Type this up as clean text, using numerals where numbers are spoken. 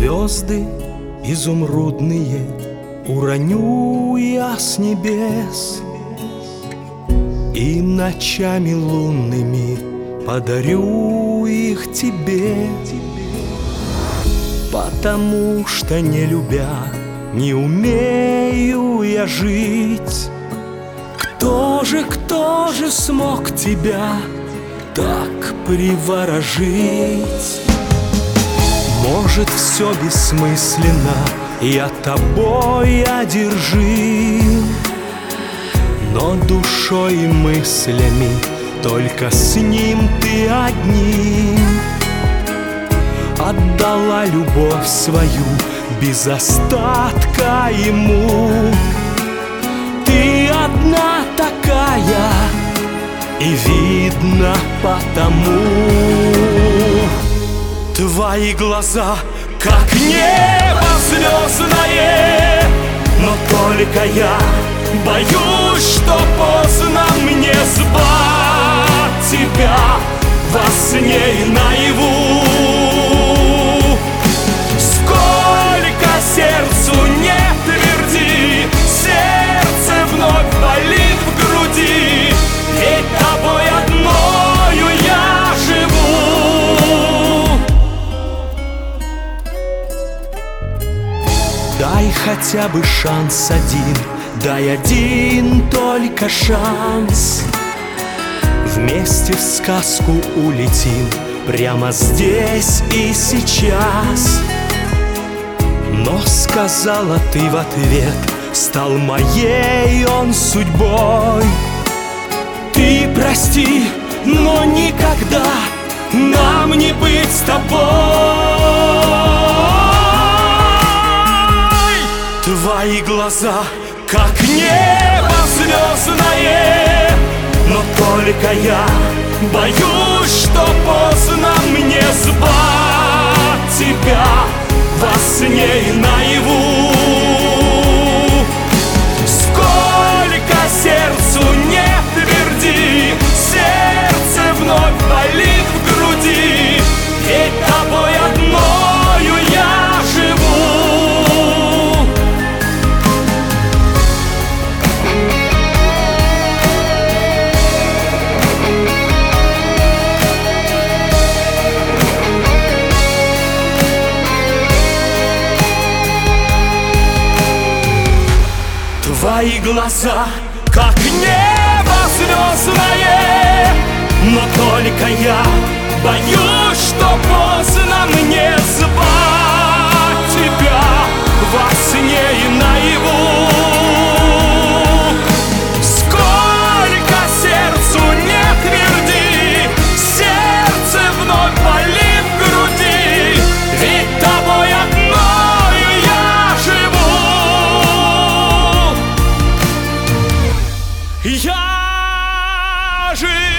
Звезды изумрудные уроню я с небес, и ночами лунными подарю их тебе. Потому что, не любя, не умею я жить. Кто же смог тебя так приворожить? Может, все бессмысленно, я тобой одержим, но душой и мыслями только с ним ты одним. Отдала любовь свою без остатка ему. Ты одна такая, и видно потому. Твои глаза, как небо звездное, но только я боюсь, что поздно мне звать тебя во сне и наяву. Сколько сердцу не тверди, сердце вновь болит в груди, ведь тобой одною я живу. Дай хотя бы шанс один, дай один только шанс. Вместе в сказку улетим прямо здесь и сейчас. Но сказала ты в ответ, стал моей он судьбой. Ты прости, но никогда нам не быть с тобой. Твои глаза, как небо звездное, но только я боюсь, что поздно мне звать тебя во сне и наяву. Сколько сердцу не тверди, сердце вновь болит в груди, ведь тобой одною я живу. Твои глаза, как небо звездное, но только я боюсь, что поздно мне звать тебя во сне и наяву. Сколько сердцу не тверди, сердце вновь болит в груди, ведь тобой одною я живу. Я живу.